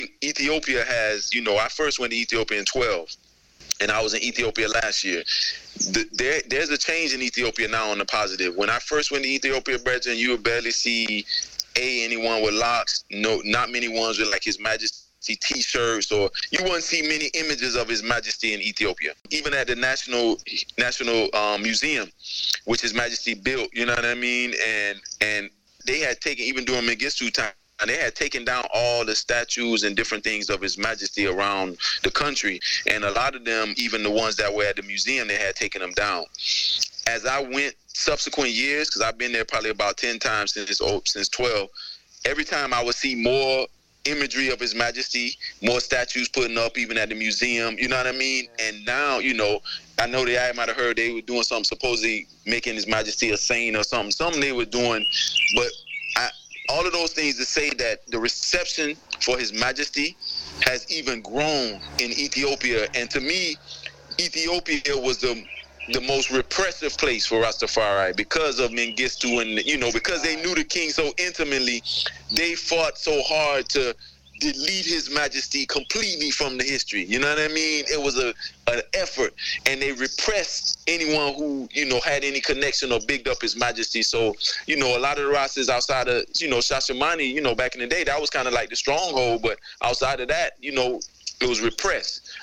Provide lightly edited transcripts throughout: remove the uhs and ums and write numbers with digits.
Ethiopia has, I first went to Ethiopia in 12, and I was in Ethiopia last year. There's a change in Ethiopia now on the positive. When I first went to Ethiopia, brethren, you would barely see anyone with locks. No, not many ones with like His Majesty T-shirts, or you wouldn't see many images of His Majesty in Ethiopia. Even at the National Museum, which His Majesty built, you know what I mean? And they had taken, even during Mengistu time, they had taken down all the statues and different things of His Majesty around the country. And a lot of them, even the ones that were at the museum, they had taken them down. As I went subsequent years, because I've been there probably about 10 times since 12, every time I would see more imagery of His Majesty, more statues putting up even at the museum, you know what I mean? And now, I know I might have heard they were doing something, supposedly making His Majesty a saint or something. Something they were doing, but all of those things to say that the reception for His Majesty has even grown in Ethiopia. And to me, Ethiopia was the most repressive place for Rastafari because of Mengistu, and because they knew the king so intimately. They fought so hard to delete His Majesty completely from the history. You know what I mean? It was an effort, and they repressed anyone who had any connection or bigged up His Majesty. So a lot of the Rastas outside of Shashamani, back in the day, that was kind of like the stronghold. But outside of that, it was repressed.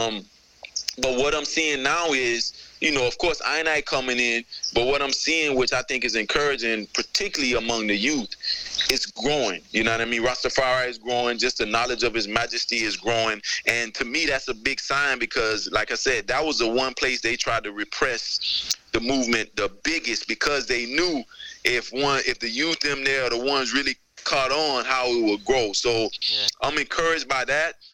But what I'm seeing now is, of course, I coming in, but what I'm seeing, which I think is encouraging, particularly among the youth, it's growing. You know what I mean? Rastafari is growing. Just the knowledge of His Majesty is growing. And to me, that's a big sign because, like I said, that was the one place they tried to repress the movement the biggest, because they knew if the youth them there are the ones really caught on, how it would grow. So I'm encouraged by that.